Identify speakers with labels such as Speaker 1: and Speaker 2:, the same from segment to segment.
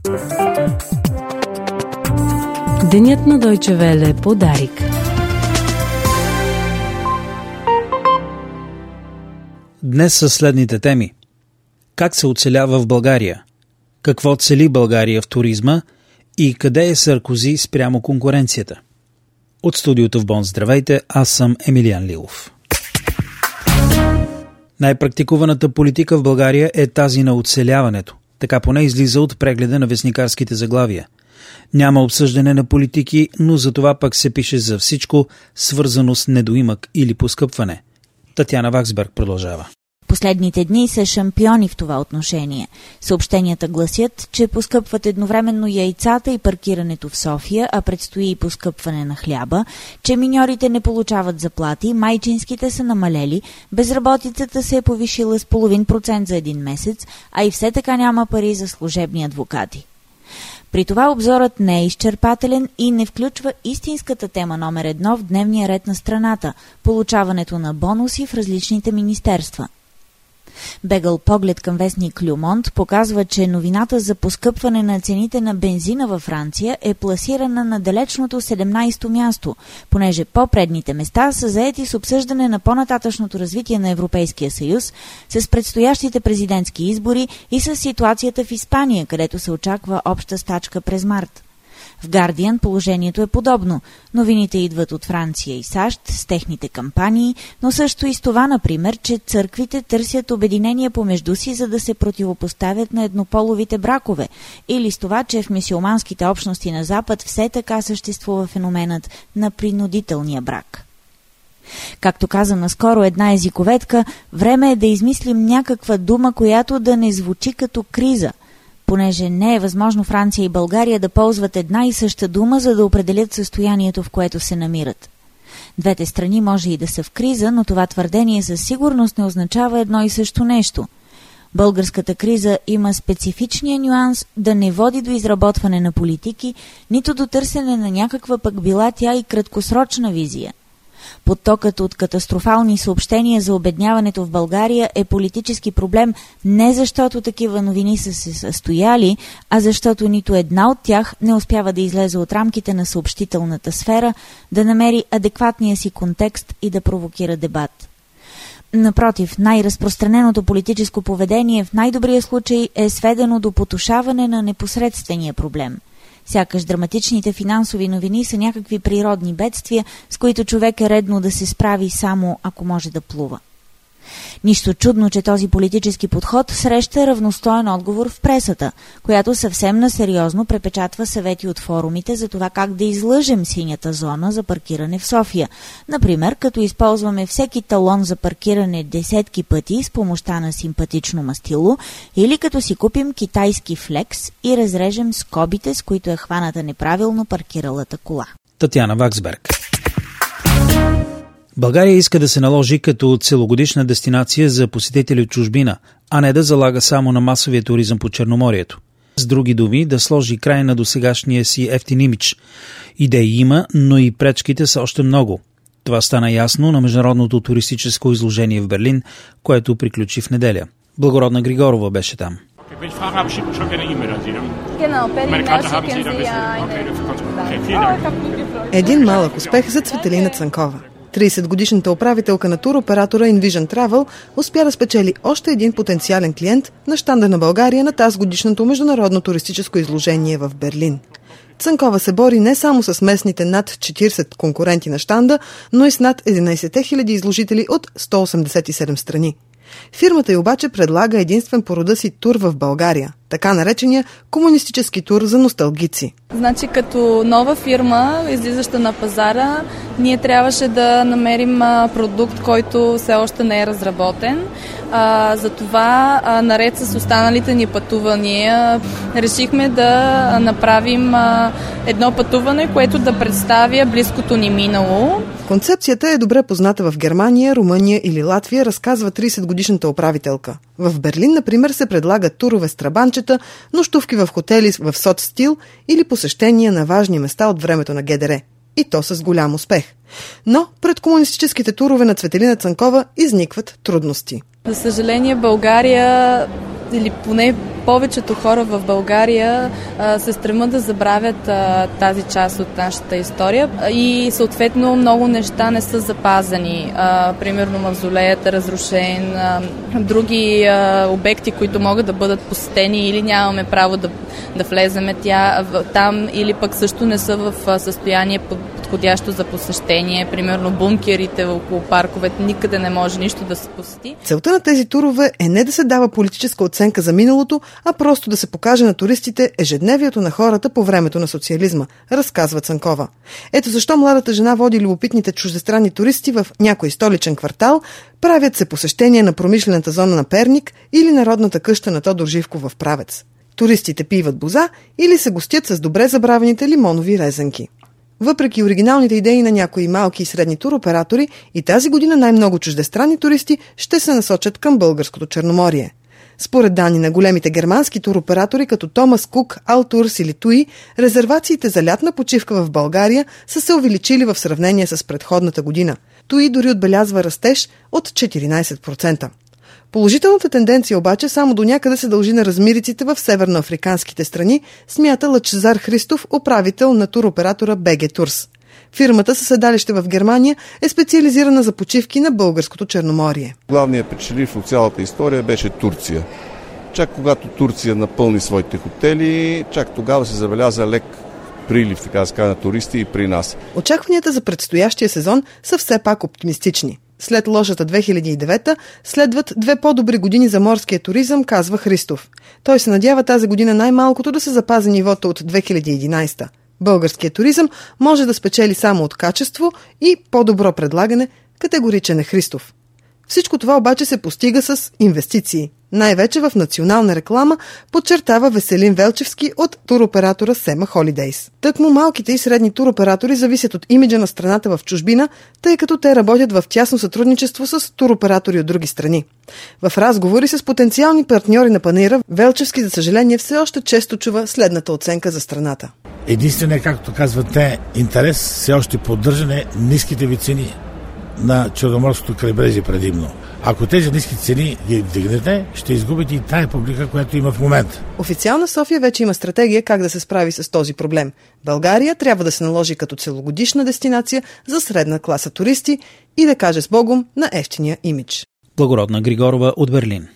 Speaker 1: Денят на Deutsche Welle по Дарик.
Speaker 2: Днес са следните теми. Как се оцелява в България? Какво цели България в туризма? И къде е Саркози спрямо конкуренцията? От студиото в Бон, здравейте, аз съм Емилиан Лилов. Най-практикуваната политика в България е тази на оцеляването. Така поне излиза от прегледа на вестникарските заглавия. Няма обсъждане на политики, но за това пък се пише за всичко, свързано с недоимък или поскъпване. Татяна Ваксберг продължава.
Speaker 3: Последните дни са шампиони в това отношение. Съобщенията гласят, че поскъпват едновременно яйцата и паркирането в София, а предстои и поскъпване на хляба, че миньорите не получават заплати, майчинските са намалели, безработицата се е повишила с 0,5% за един месец, а и все така няма пари за служебни адвокати. При това обзорът не е изчерпателен и не включва истинската тема номер 1 в дневния ред на страната – получаването на бонуси в различните министерства. Бегъл поглед към вестник Le Monde показва, че новината за поскъпване на цените на бензина във Франция е пласирана на далечното 17-то място, понеже по-предните места са заети с обсъждане на по-нататъчното развитие на Европейския съюз, с предстоящите президентски избори и с ситуацията в Испания, където се очаква обща стачка през март. В Guardian положението е подобно. Новините идват от Франция и САЩ с техните кампании, но също и с това, например, че църквите търсят обединение помежду си, за да се противопоставят на еднополовите бракове, или с това, че в мюсюлманските общности на Запад все така съществува феноменът на принудителния брак. Както каза наскоро една езиковедка, време е да измислим някаква дума, която да не звучи като криза, понеже не е възможно Франция и България да ползват една и съща дума, за да определят състоянието, в което се намират. Двете страни може и да са в криза, но това твърдение със сигурност не означава едно и също нещо. Българската криза има специфичния нюанс да не води до изработване на политики, нито до търсене на някаква пък била тя и краткосрочна визия. Потокът от катастрофални съобщения за обедняването в България е политически проблем не защото такива новини са се състояли, а защото нито една от тях не успява да излезе от рамките на съобщителната сфера, да намери адекватния си контекст и да провокира дебат. Напротив, най-разпространеното политическо поведение в най-добрия случай е сведено до потушаване на непосредствения проблем. Сякаш драматичните финансови новини са някакви природни бедствия, с които човек е редно да се справи само ако може да плува. Нищо чудно, че този политически подход среща равностоен отговор в пресата, която съвсем насериозно препечатва съвети от форумите за това как да излъжем синята зона за паркиране в София. Например, като използваме всеки талон за паркиране десетки пъти с помощта на симпатично мастило, или като си купим китайски флекс и разрежем скобите, с които е хваната неправилно паркиралата кола.
Speaker 2: Татяна Ваксберг. България иска да се наложи като целогодишна дестинация за посетители от чужбина, а не да залага само на масовия туризъм по Черноморието. С други думи, да сложи край на досегашния си ефтин имидж. Идеи има, но и пречките са още много. Това стана ясно на международното туристическо изложение в Берлин, което приключи в неделя. Благородна Григорова беше там.
Speaker 4: Един малък успех за Цветелина Цанкова. 30-годишната управителка на туроператора Envision Travel успя да спечели още един потенциален клиент на щанда на България на тази годишното международно туристическо изложение в Берлин. Цанкова се бори не само с местните над 40 конкуренти на щанда, но и с над 11 000 изложители от 187 страни. Фирмата й обаче предлага единствен по рода си тур в България, така наречения комунистически тур за носталгици.
Speaker 5: Значи като нова фирма, излизаща на пазара, ние трябваше да намерим продукт, който все още не е разработен. Затова, наред с останалите ни пътувания, решихме да направим едно пътуване, което да представя близкото ни минало.
Speaker 4: Концепцията е добре позната в Германия, Румъния или Латвия, разказва 30-годишната управителка. В Берлин, например, се предлагат турове с трабанчета, нощувки в хотели в соцстил или посещения на важни места от времето на ГДР. И то с голям успех. Но пред комунистическите турове на Цветелина Цанкова изникват трудности.
Speaker 5: За съжаление, България, или поне повечето хора в България се стремят да забравят тази част от нашата история и съответно много неща не са запазени. Примерно мавзолеят е разрушен, други обекти, които могат да бъдат посетени или нямаме право да влеземе там, или пък също не са в състояние подходящо за посещение. Примерно бункерите около парковете, никъде не може нищо да се посети.
Speaker 4: Целта на тези турове е не да се дава политическа оценка за миналото, а просто да се покаже на туристите ежедневието на хората по времето на социализма, разказва Цанкова. Ето защо младата жена води любопитните чуждестранни туристи в някой столичен квартал, правят се посещения на промишлената зона на Перник или народната къща на Тодор Живков в Правец. Туристите пиват боза или се гостят с добре забравените лимонови резанки. Въпреки оригиналните идеи на някои малки и средни туроператори, и тази година най-много чуждестранни туристи ще се насочат към българското Черноморие. Според данни на големите германски туроператори като Томас Кук, Алтурс или Туи, резервациите за лятна почивка в България са се увеличили в сравнение с предходната година. Туи дори отбелязва растеж от 14%. Положителната тенденция обаче само до някъде се дължи на размириците в северноафриканските страни, смята Лъчезар Христов, управител на туроператора БГ Турс. Фирмата със седалище в Германия е специализирана за почивки на българското Черноморие.
Speaker 6: Главният печеливш от цялата история беше Турция. Чак когато Турция напълни своите хотели, чак тогава се забеляза лек прилив, така да кажа, на туристи и при нас.
Speaker 4: Очакванията за предстоящия сезон са все пак оптимистични. След лошата 2009 следват 2 по-добри години за морския туризъм, казва Христов. Той се надява тази година най-малкото да се запази нивото от 2011. Българският туризъм може да спечели само от качество и по-добро предлагане, категоричен е Христов. Всичко това обаче се постига с инвестиции. Най-вече в национална реклама, подчертава Веселин Велчевски от туроператора Сема Холидейс. Тъкмо малките и средни туроператори зависят от имиджа на страната в чужбина, тъй като те работят в тясно сътрудничество с туроператори от други страни. В разговори с потенциални партньори на панаира, Велчевски, за съжаление, все още често чува следната оценка за страната.
Speaker 7: Единственият, както казват те, интерес все още поддържане ниските ви цени на Черноморското крайбрежие предимно. Ако тези ниски цени ги вдигнете, ще изгубите и тая публика, която има в момента.
Speaker 4: Официална София вече има стратегия как да се справи с този проблем. България трябва да се наложи като целогодишна дестинация за средна класа туристи и да каже с Богом на евтиния имидж.
Speaker 2: Благородна Григорова от Берлин.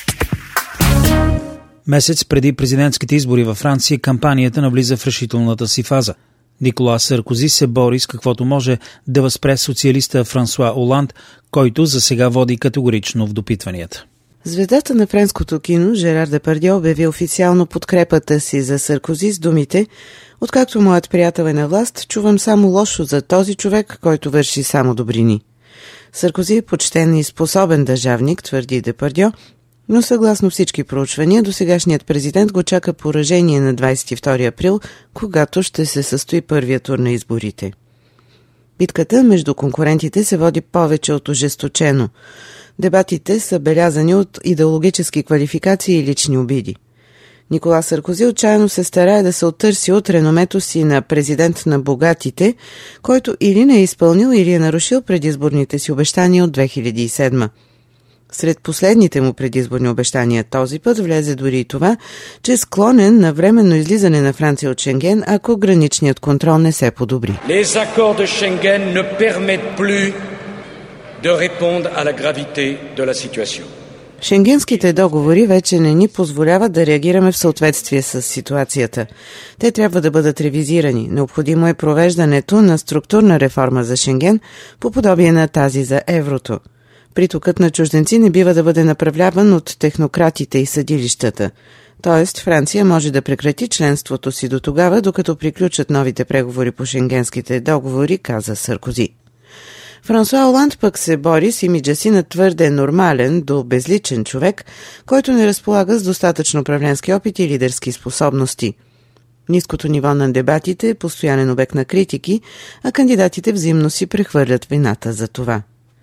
Speaker 2: Месец преди президентските избори във Франция, кампанията навлиза в решителната си фаза. Никола Саркози се бори с каквото може да възпре социалиста Франсуа Оланд, който за сега води категорично в допитванията.
Speaker 8: Звездата на френското кино Жерар Депардье обяви официално подкрепата си за Саркози с думите: "Откакто моят приятел е на власт, чувам само лошо за този човек, който върши само добрини." Саркози е почтен и способен държавник, твърди Депардье, но съгласно всички проучвания, досегашният президент го чака поражение на 22 април, когато ще се състои първия тур на изборите. Битката между конкурентите се води повече от ожесточено. Дебатите са белязани от идеологически квалификации и лични обиди. Никола Саркози отчаяно се старае да се оттърси от реномето си на президент на богатите, който или не е изпълнил, или е нарушил предизборните си обещания от 2007. Сред последните му предизборни обещания този път влезе дори и това, че е склонен на временно излизане на Франция от Шенген, ако граничният контрол не се подобри.
Speaker 9: Les accords de Schengen ne permettent plus de répondre à la gravité de la situation.
Speaker 8: Шенгенските договори вече не ни позволяват да реагираме в съответствие с ситуацията. Те трябва да бъдат ревизирани. Необходимо е провеждането на структурна реформа за Шенген, по подобие на тази за еврото. Притокът на чужденци не бива да бъде направляван от технократите и съдилищата. Тоест, Франция може да прекрати членството си до тогава, докато приключат новите преговори по шенгенските договори, каза Саркози. Франсуа Оланд пък се бори с имиджа си на твърде нормален до безличен човек, който не разполага с достатъчно управленски опит и лидерски способности. Ниското ниво на дебатите е постоянен обект на критики, а кандидатите взаимно си прехвърлят вината за това.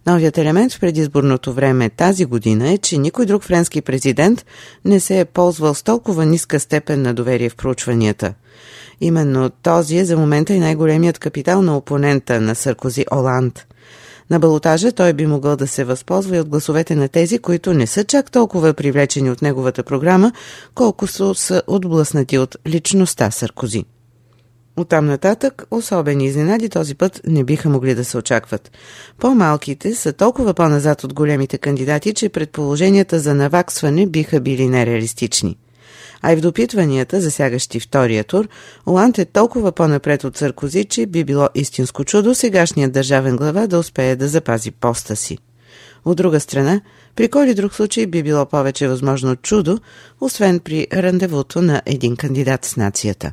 Speaker 8: Новият елемент в предизборното време тази година е, че никой друг френски президент не се е ползвал с толкова ниска степен на доверие в проучванията. Именно този е за момента и най-големият капитал на опонента на Саркози Оланд. На балотажа той би могъл да се възползва и от гласовете на тези, които не са чак толкова привлечени от неговата програма, колкото са отблъснати от личността Саркози. Оттам нататък особени изненади този път не биха могли да се очакват. По-малките са толкова по-назад от големите кандидати, че предположенията за наваксване биха били нереалистични. А и в допитванията, засягащи втория тур, Оланд е толкова по-напред от Саркози, че би било истинско чудо сегашният държавен глава да успее да запази поста си. От друга страна, при кой ли друг случай би било повече възможно чудо, освен при рандевуто на един кандидат с нацията.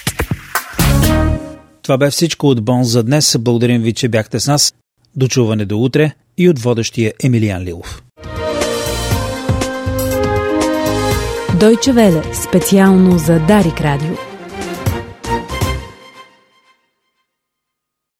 Speaker 2: Това бе всичко от Бон за днес. Благодарим ви, че бяхте с нас. До чуване до утре и от водещия Емилиан Лилов.
Speaker 1: Deutsche Welle, специално за Дарик Радио.